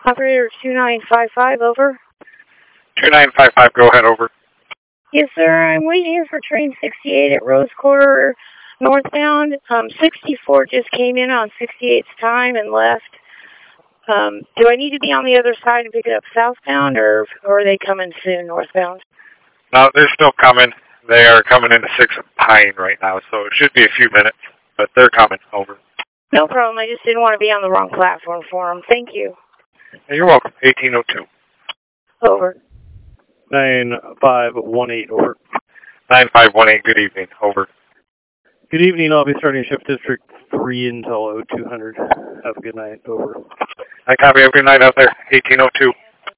Operator 2955, over. 2955, go ahead, over. Yes, sir. I'm waiting for train 68 at Rose Quarter northbound. 64 just came in on 68's time and left. Do I need to be on the other side and pick it up southbound, or are they coming soon northbound? No, they're still coming. They are coming into 6 Pine right now, so it should be a few minutes, but they're coming, over. No problem. I just didn't want to be on the wrong platform for them. Thank you. You're welcome. 1802. Over. 9518, over. 9518, good evening, over. Good evening. I'll be starting shift District 3 until 0200. Have a good night, over. I copy. Have a good night out there. 1802.